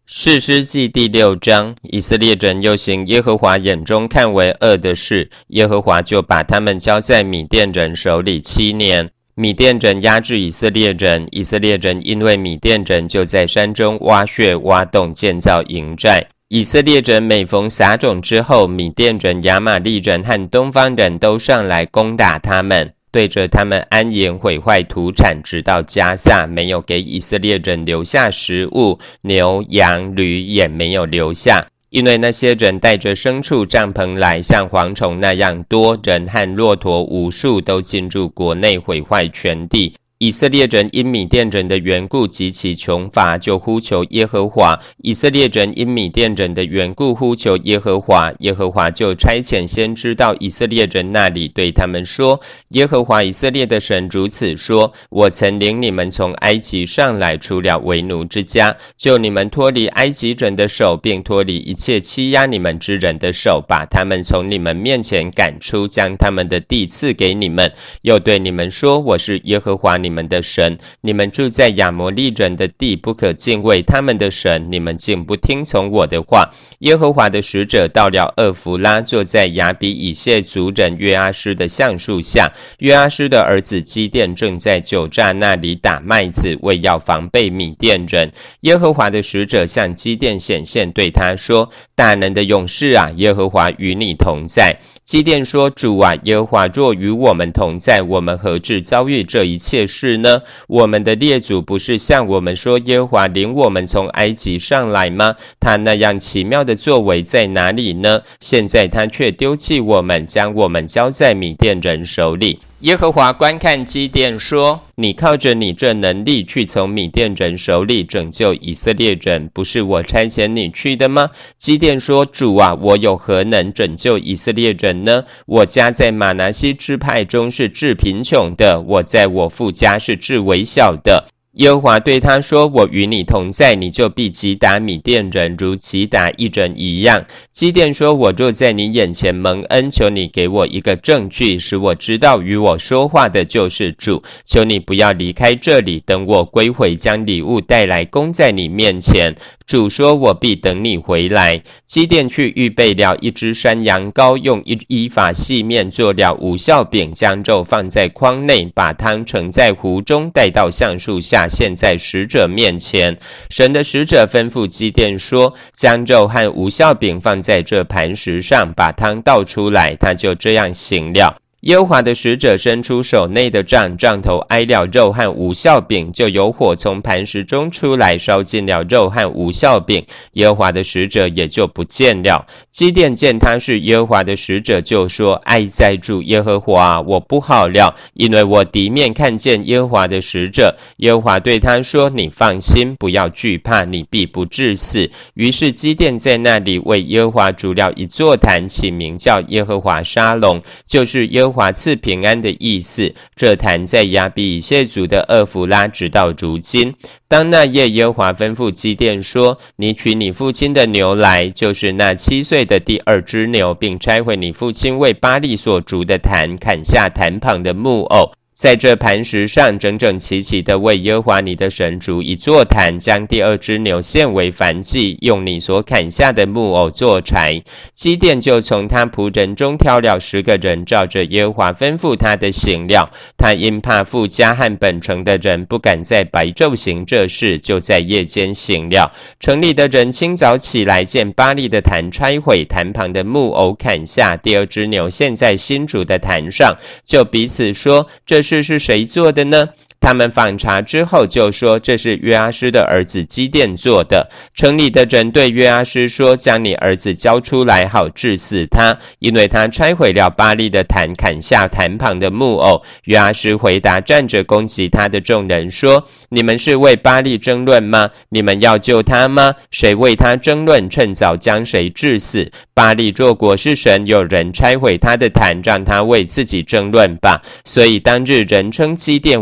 士师记第6章，以色列人又行耶和华眼中看为恶的事，耶和华就把他们交在米甸人手里7年。米甸人压制以色列人，以色列人因为米甸人就在山中挖穴挖洞建造营寨。以色列人每逢撒种之后，米甸人、亚玛利人和东方人都上来攻打他们，对着他们安营毁坏土产，直到迦萨，没有给以色列人留下食物，牛羊驴也没有留下，因为那些人带着牲畜帐篷来，像蝗虫那样多，人和骆驼无数都进入国内，毁坏全地。以色列人因米甸人的缘故极其穷乏，就呼求耶和华。以色列人因米甸人的缘故呼求耶和华，耶和华就差遣先知到以色列人那里，对他们说：耶和华以色列的神如此说：我曾领你们从埃及上来，出了为奴之家，救你们脱离埃及人的手，并脱离一切欺压你们之人的手，把他们从你们面前赶出，将他们的地赐给你们。又对你们说：我是耶和华你们的神，你们住在亚摩利人的地，不可敬畏他们的神，你们竟不听从我的话。耶和华的使者到了厄弗拉，坐在亚比以谢族人约阿施的橡树下。约阿施的儿子基甸正在酒榨那里打麦子，为要防备米甸人。耶和华的使者向基甸显现，对他说：大能的勇士啊，耶和华与你同在。基甸说：主啊，耶和华若与我们同在，我们何至遭遇这一切事呢？我们的列祖不是向我们说，耶和华领我们从埃及上来吗？他那样奇妙的作为在哪里呢？现在他却丢弃我们，将我们交在米甸人手里。耶和华观看基甸说：你靠着你这能力去从米甸人手里拯救以色列人，不是我差遣你去的吗？基甸说：主啊，我有何能拯救以色列人呢？我家在玛拿西支派中是至贫穷的，我在我父家是至微小的。耶和华对他说：我与你同在，你就必击打米甸人，如击打一人一样。基甸说：我若在你眼前蒙恩，求你给我一个证据，使我知道与我说话的就是主。求你不要离开这里，等我归回，将礼物带来供在你面前。主说：我必等你回来。基甸去预备了一只山羊羔，用一依法细面做了无酵饼，将肉放在筐内，把汤盛在壶中，带到橡树下，献在使者面前。神的使者吩咐基甸说：将肉和无酵饼放在这磐石上，把汤倒出来。他就这样行了。耶和华的使者伸出手内的杖，杖头挨了肉和无酵饼，就有火从磐石中出来，烧尽了肉和无酵饼。耶和华的使者也就不见了。基甸见他是耶和华的使者，就说：哀哉主耶和华，我不好了，因为我敌面看见耶和华的使者。耶和华对他说：你放心，不要惧怕，你必不致死。于是基甸在那里为耶和华筑了一座坛，起名叫耶和华沙龙，就是耶和华赐平安的意思。这坛在亚比以谢族的厄弗拉，直到如今。当那夜，耶和华吩咐基甸说：你取你父亲的牛来，就是那7岁的第2只牛，并拆毁你父亲为巴力所筑的坛，砍下坛旁的木偶，在这磐石上整整齐齐的为耶和华你的神筑一座坛，将第2只牛献为燔祭，用你所砍下的木偶做柴。基甸就从他仆人中挑了10个人，照着耶和华吩咐他的行了。他因怕父家和本城的人，不敢在白昼行这事，就在夜间行了。城里的人清早起来，见巴力的坛拆毁，坛旁的木偶砍下，第2只牛献在新筑的坛上，就彼此说：这事是谁做的呢？他们访查之后就说：这是约阿施的儿子基甸做的。城里的人对约阿施说：将你儿子交出来，好治死他，因为他拆毁了巴力的坛，砍下坛旁的木偶。约阿施回答站着攻击他的众人说：你们是为巴力争论吗？你们要救他吗？谁为他争论，趁早将谁治死。巴力作果是神，有人拆毁他的坛，让他为自己争论吧。所以当日人称基甸为耶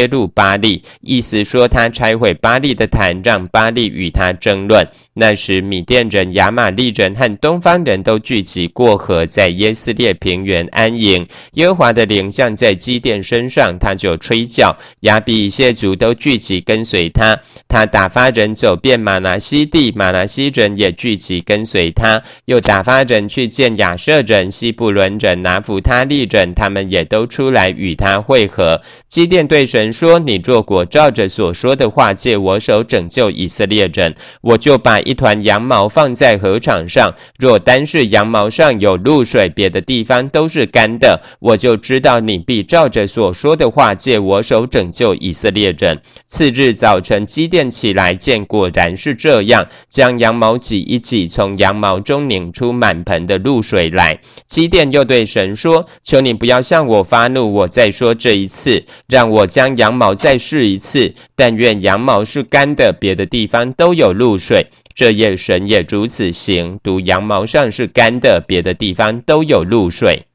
揭露巴力，意思说他拆毁巴力的坛，让巴力与他争论。那时米甸人、亚玛力人和东方人都聚集过河，在耶斯列平原安营。耶和华的灵降在基甸身上，他就吹角，亚比以谢族都聚集跟随他。他打发人走遍玛拿西地，玛拿西人也聚集跟随他，又打发人去见亚设人、西布伦人、拿弗他利人，他们也都出来与他会合。基甸对神说：你若果照着所说的话借我手拯救以色列人，我就把一团羊毛放在禾场上，若单是羊毛上有露水，别的地方都是干的，我就知道你必照着所说的话借我手拯救以色列人。次日早晨，基甸起来，见果然是这样，将羊毛挤一挤，从羊毛中拧出满盆的露水来。基甸又对神说：求你不要向我发怒，我再说这一次，让我将羊毛再试一次，但愿羊毛是干的，别的地方都有露水。这夜神也如此行，独羊毛上是干的，别的地方都有露水。